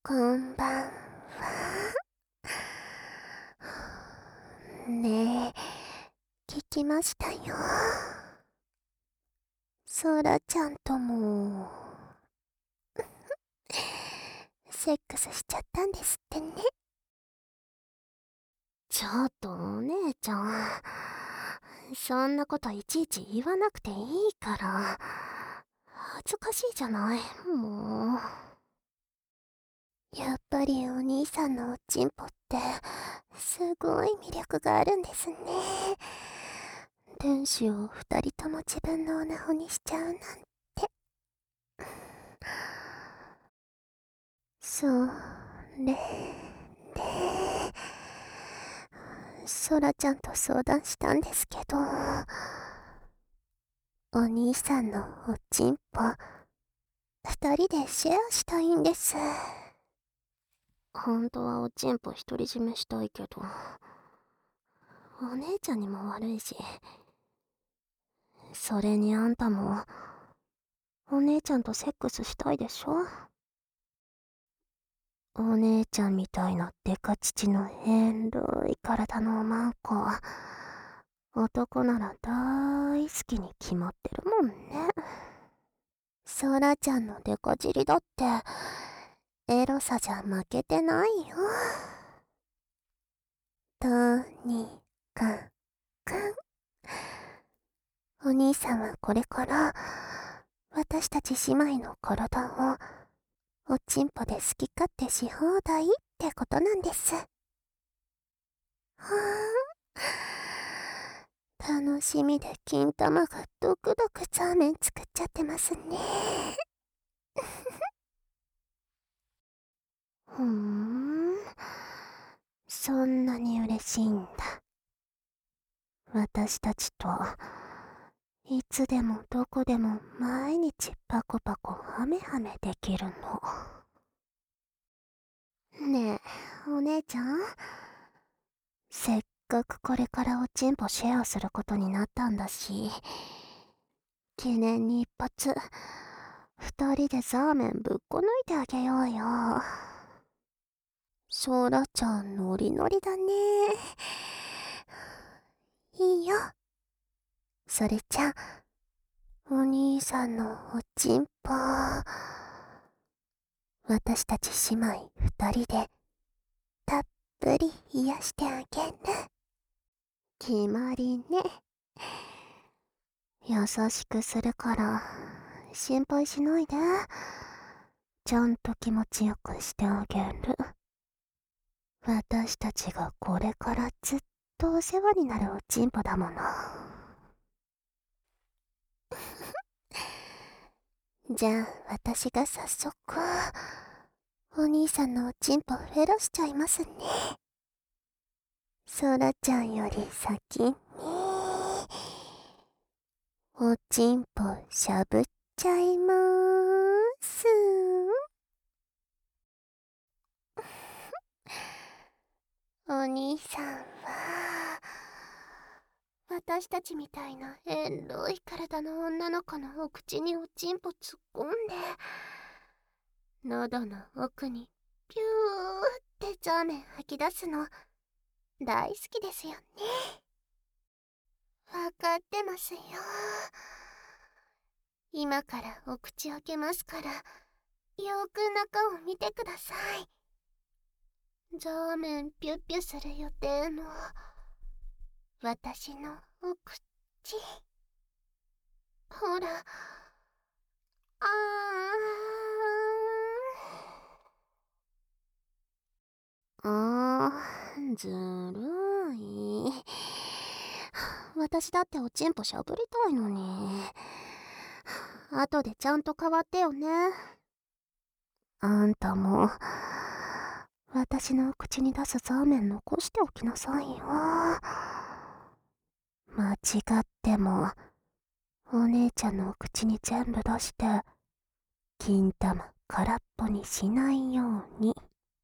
こんばんは。ねえ、聞きましたよ。ソラちゃんとも、セックスしちゃったんですってね。ちょっとお姉ちゃん、そんなこといちいち言わなくていいから。恥ずかしいじゃない、もう。やっぱりお兄さんのおちんぽって、すごい魅力があるんですね。天使を二人とも自分のオナホにしちゃうなんて。それで、ソラちゃんと相談したんですけど、お兄さんのおちんぽ、二人でシェアしたいんです。本当はおちんぽ独り占めしたいけど、お姉ちゃんにも悪いし、それにあんたも、お姉ちゃんとセックスしたいでしょ。お姉ちゃんみたいなデカ乳の変い体のおまんこ、男なら大好きに決まってるもんね。ソラちゃんのデカ尻だって、エロさじゃ負けてないよ。とにかく、お兄さんはこれから、私たち姉妹の体を、おちんぽで好き勝手し放題ってことなんです。はあ、楽しみで金玉がドクドクザーメン作っちゃってますね。ふーん、そんなに嬉しいんだ。私たちと、いつでもどこでも毎日パコパコハメハメできるの。ねえ、お姉ちゃん、せっかくこれからおちんぽシェアすることになったんだし、記念に一発、二人でザーメンぶっこ抜いてあげようよ。ソラちゃんノリノリだね。いいよ。それじゃ、お兄さんのおちんぽ、私たち姉妹二人で、たっぷり癒してあげる。決まりね。優しくするから、心配しないで。ちゃんと気持ちよくしてあげる。私たちがこれからずっとお世話になるおちんぽだもの。じゃあ、私が早速、お兄さんのおちんぽフェロしちゃいますね。ソラちゃんより先に、おちんぽしゃぶっちゃいまーす。お兄さんは、私たちみたいなエロい体の女の子のお口におちんぽ突っ込んで、喉の奥にピューってザーメン吐き出すの大好きですよね。わかってますよ。今からお口開けますから、よーく中を見てください。ザーメンピュッピュする予定の私のお口。ほら、あずるい。私だっておちんぽしゃぶりたいのに。後でちゃんと変わってよね。あんたも、私の口に出すザーメン残しておきなさいよ。間違っても、お姉ちゃんのお口に全部出して、金玉空っぽにしないように。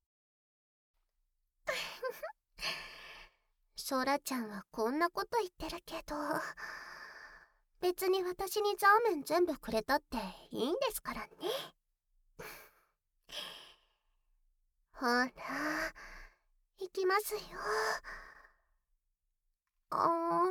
ソラちゃんはこんなこと言ってるけど、別に私にザーメン全部くれたっていいんですからね。 ら、行きますよ。あ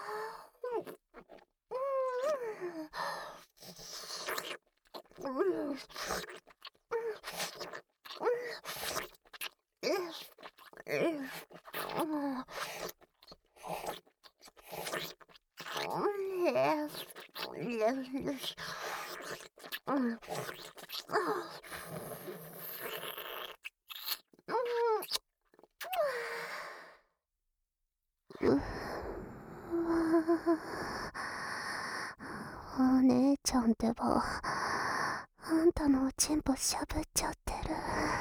お姉ちゃんってば、あんたのおちんぽしゃぶっちゃってる。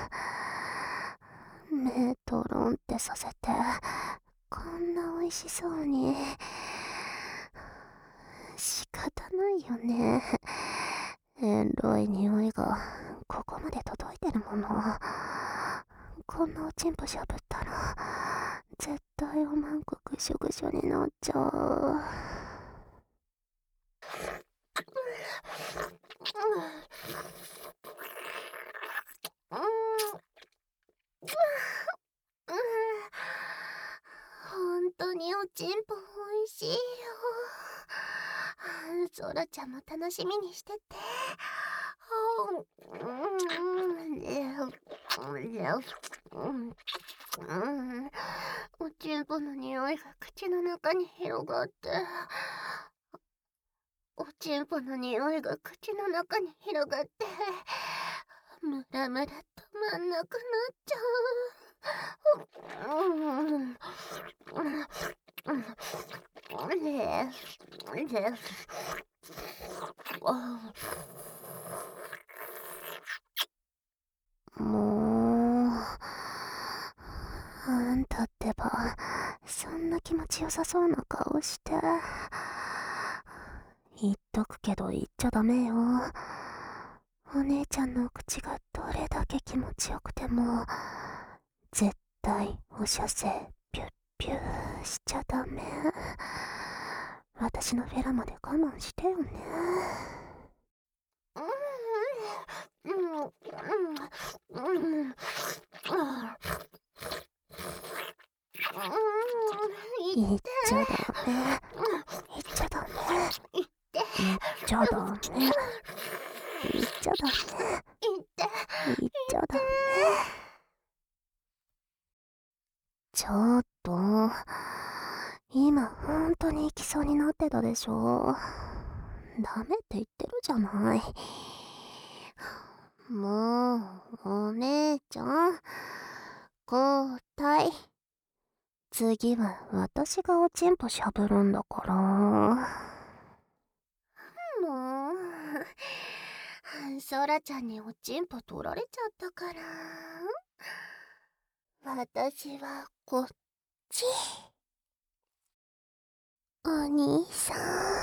目とろんってさせて、こんな美味しそうに。仕方ないよね。エロい匂いがここまで届いてるもの。こんなおちんぽしゃぶったら絶対おまんこぐしょぐしょになっちゃう。本当におちんぽおいしいよ。ソラちゃんも楽しみにしてて。おちんぽの匂いが口の中に広がって、おちんぽの匂いが口の中に広がって、ムラムラ止まんなくなっちゃう。もう、あんたってば、そんな気持ちよさそうな顔して。言っとくけど言っちゃダメよ。お姉ちゃんの口がどれだけ気持ちよくても、絶対お射精ピュッピューしちゃダメ。私のフェラまで我慢してよね。言っちゃダメ。言っちゃダメ。言っちゃダメ。言っちゃダメ。言っちゃダメ。ちょっと、今本当に行きそうになってたでしょ。ダメって言ってるじゃない。もう、お姉ちゃん、交代。次は私がおちんぽしゃぶるんだから。もう、ソラちゃんにおちんぽ取られちゃったから。私はこっち。お兄さん。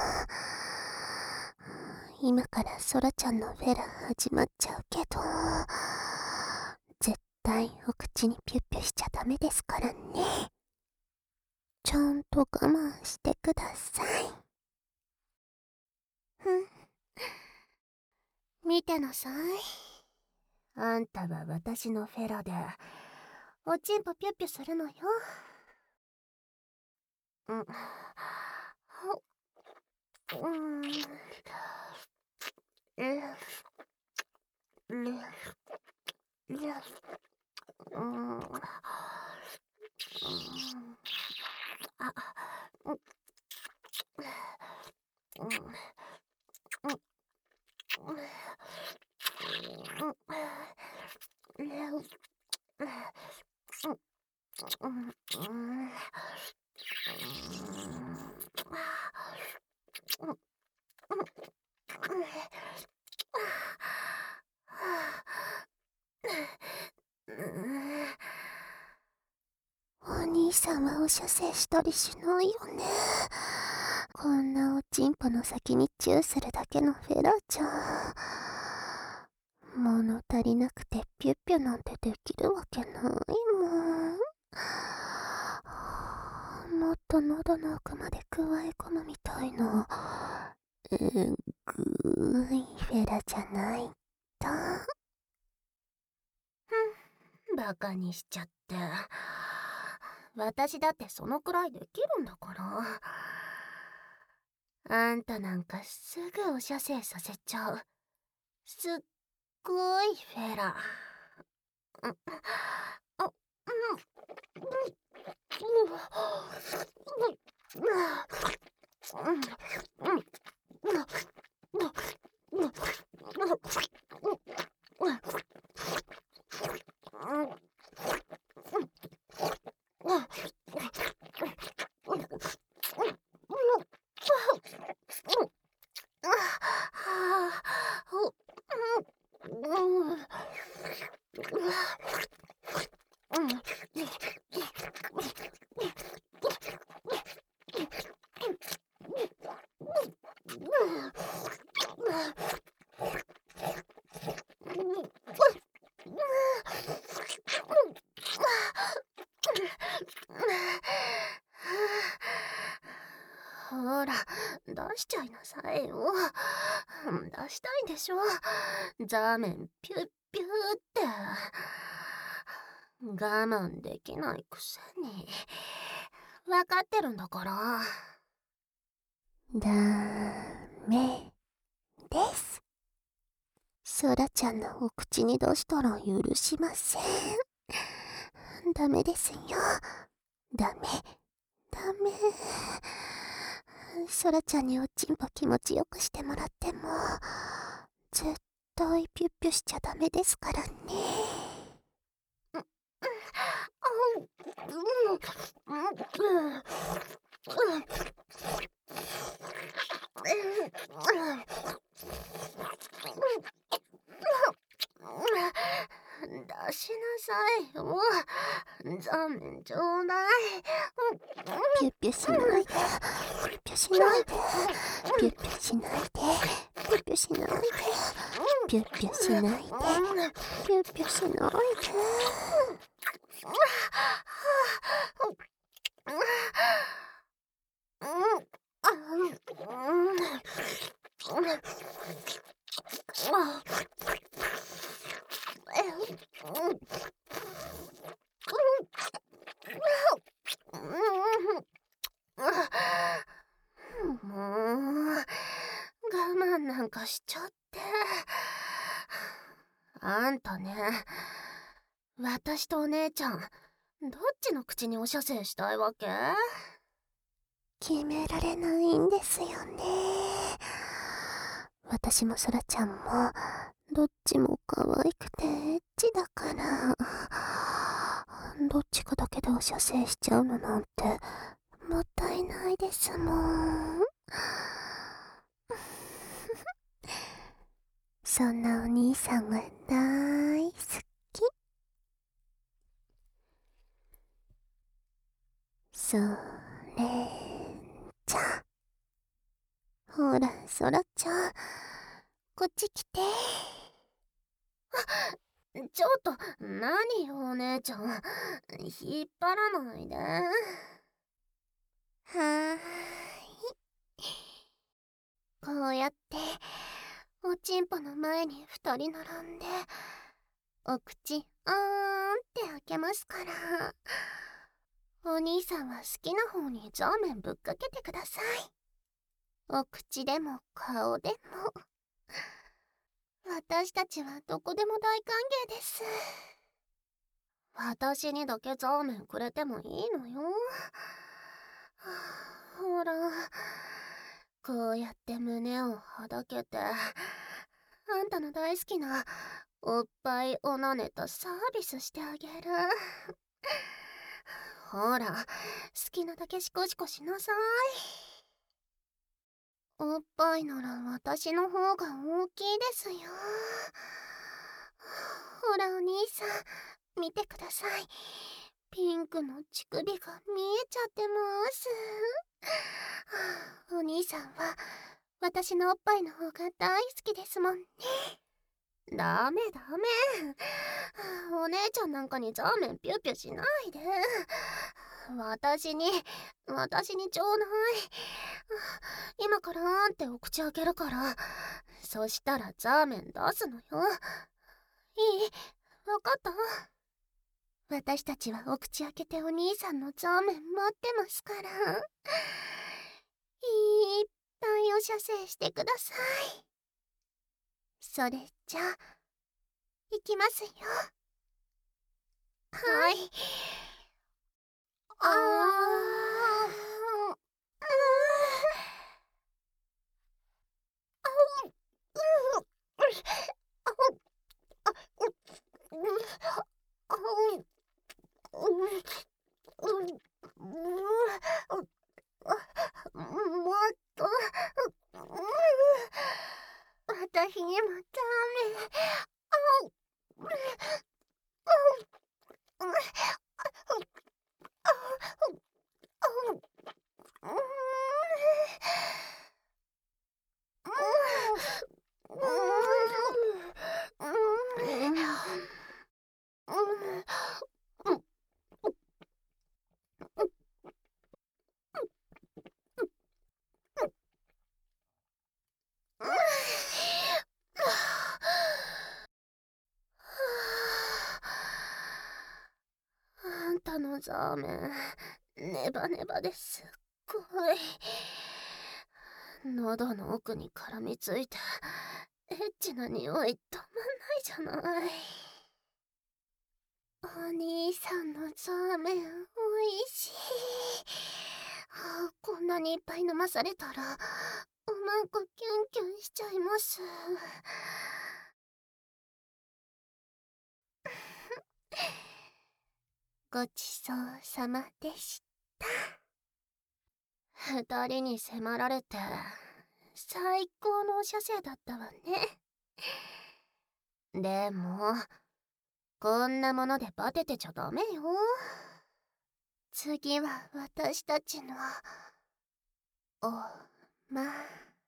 今からソラちゃんのフェラ始まっちゃうけど、絶対お口にピュッピュしちゃダメですからね。ちゃんと我慢してください。見てなさい。あんたは私のフェラでおちんぽピュッピュするのよ。お兄さんはお射精したりしないよね。こんなおちんぽの先にチューするだけのフェラじゃん。物足りなくてピュッピュなんてできるわけないもん。もっと喉の奥まで加え込むみたいな、ぐーいフェラじゃないと。 バカにしちゃって。私だってそのくらいできるんだから。あんたなんかすぐお射精させちゃう。すっごいフェラ。うん、あ、うんほら、出しちゃいなさいよ。出したいんでしょ。ザーメンピュッピューって。我慢できないくせに。わかってるんだから。ダメです。ソラちゃんのお口に出したら許しません。ダメですよ。ダメ。ダメ。ソラちゃんにおちんぽ気持ちよくしてもらっても、絶対ピュッピュしちゃダメですからね。出しなさいよ。ザーメンちょうだい。ピュッピュしないで。ピュッピュしないで。ピュッピュしないで。ピュッピュしないで。ピュッピュしないで。ピュッピュしないで。もう、我慢なんかしちゃって。あんたね、私とお姉ちゃん、どっちの口にお射精したいわけ？決められないんですよね。私もソラちゃんも、どっちも可愛くてエッチだから、どっちかだけでお射精しちゃうのなんて、もったいないですもん。そんなお兄さんが大好き。それじゃ。ほら、ソラちゃん、こっち来て。ちょっと、何よお姉ちゃん。引っ張らないで。はーい。こうやって、おちんぽの前に2人並んで、お口、あーんって開けますから。お兄さんは好きな方にザーメンぶっかけてください。お口でも顔でも。私たちはどこでも大歓迎です。私にだけザーメンくれてもいいのよ。ほら、こうやって胸をはだけて、あんたの大好きなおっぱいおなねとサービスしてあげる。ほら、好きなだけシコシコしなさい。おっぱいなら私の方が大きいですよ。ほらお兄さん、見てください。ピンクの乳首が見えちゃってます。お兄さんは私のおっぱいの方が大好きですもんね。ダメダメ。お姉ちゃんなんかにザーメンピュピュしないで。私にちょうだい。今からーんってお口開けるから。そしたらザーメン出すのよ。いい？わかった？ 私たちはお口開けてお兄さんのザーメン待ってますから。いっぱいお射精してください。それじゃあ、いきますよ。はい。あー。もっと、私にもダメ。あんたのザーメン、ネバネバですっごい。喉の奥に絡みついて、エッチな匂いたまんないじゃない。お兄さんのザーメン、おいしい。こんなにいっぱい飲まされたら、うまくキュンキュンしちゃいます。ごちそうさまでした。二人に迫られて、最高のお射精だったわね。でも、こんなものでバテてちゃダメよ。次は私たちの、おまん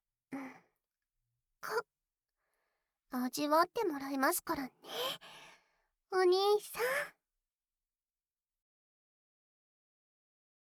こ、味わってもらいますからね。お兄さん。